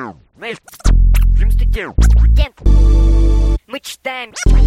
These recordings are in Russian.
Мы читаем.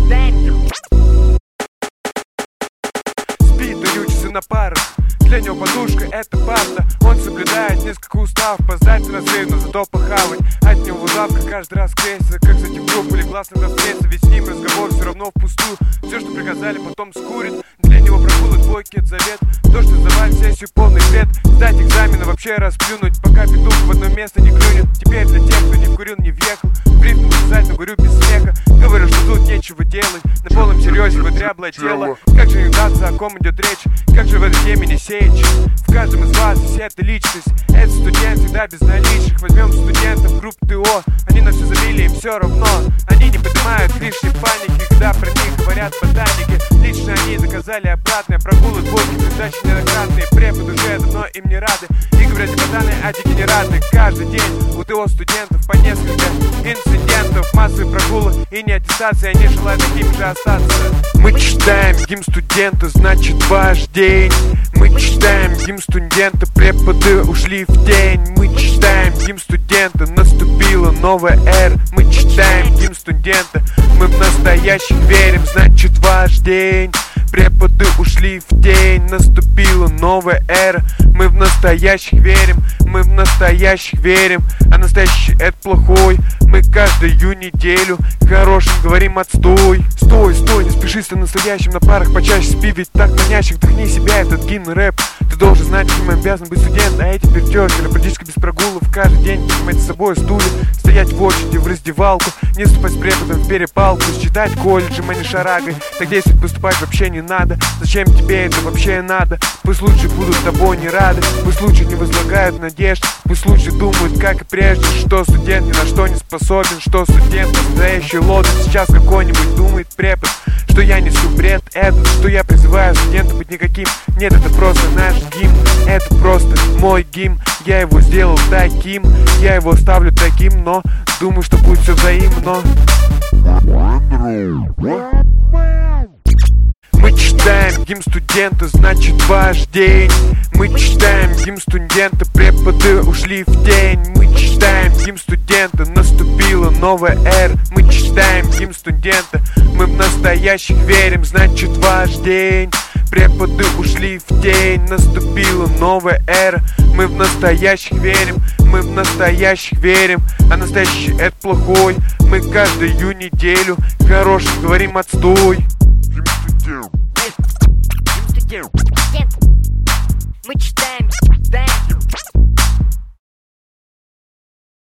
Спит и учится на парах. Для него подушка — это парта. Он соблюдает несколько устав. Поздать на разрыв, но зато похавать. От него завтра каждый раз крестится. Как зайти в группу или классно достреться. Ведь с ним разговор все равно впустую. Все, что приказали, потом скурит. Для него прогулы двойки — это завет. То, что завалит сессию полный бред. Сдать экзамены, вообще расплюнуть, пока петух в одно место не клюнет. Теперь для тех, кто не курил, не въехал. В рифму писать, но говорю без смеха. Говорю, что тут нечего делать. На полном серьезе вы дряблое тело. Как же не даться, о ком идет речь? Как же в этой теме не сеять? В каждом из вас есть эта личность. Это студент всегда без наличных. Возьмем студентов групп ТО. Они на все забили, им все равно. Они не поднимают лишней паники, когда про них говорят ботаники. Лично они доказали обратное. Прогулы, двойки, передачи неоднократные. Преподы уже давно им не рады. И говорят не ботаны, а дегенераты. Каждый день у ТО студентов по несколько инцидентов. Массовые прогулы и не аттестации. Они желают такими же остаться. Мы читаем гимн студента, значит ваш день. Мы читаем гимн студента, преподы ушли в тень. Мы читаем гимн студента, наступила новая эра. Мы читаем гимн студента, мы в настоящих верим, значит ваш день. Преподы ушли в тень, наступила новая эра. Мы в настоящих верим, мы в настоящих верим. А настоящий — это плохой. Мы каждую неделю хорошим говорим отстой. Стой, стой, не спеши с настоящим. На парах почаще спи, ведь так манящих. Вдохни себя, этот гимн рэп. Ты должен знать, каким обязан быть студент. А эти пертерки, практически без прогулов. Каждый день поднимать с собой стулья. Стоять в очереди в раздевалку. Не вступать с преподом в перепалку. Считать колледжем, а не шарагой. Так действовать, поступать вообще не надо. Зачем тебе это вообще надо? Пусть лучше будут тобой не рады. Пусть лучше не возлагают надежд. Пусть лучше думают, как и прежде. Что студент ни на что не способен. Что студент настоящий лодырь. Сейчас какой-нибудь думает препод, что я несу бред этот, что я призываю студента быть никаким. Нет, это просто наш гимн. Это просто мой гимн. Я его сделал таким. Я его ставлю таким, но думаю, что будет все взаимно. Мы читаем гимн студента, значит ваш день. Мы читаем гимн студента, преподы ушли в тень. Мы читаем гимн студента, наступила новая эра. Мы читаем гимн студента, мы в настоящих верим, значит ваш день. Преподы ушли в тень, наступила новая эра. Мы в настоящих верим, мы в настоящих верим. А настоящий — это плохой. Мы каждую неделю хорошим говорим отстой. Мы читаем.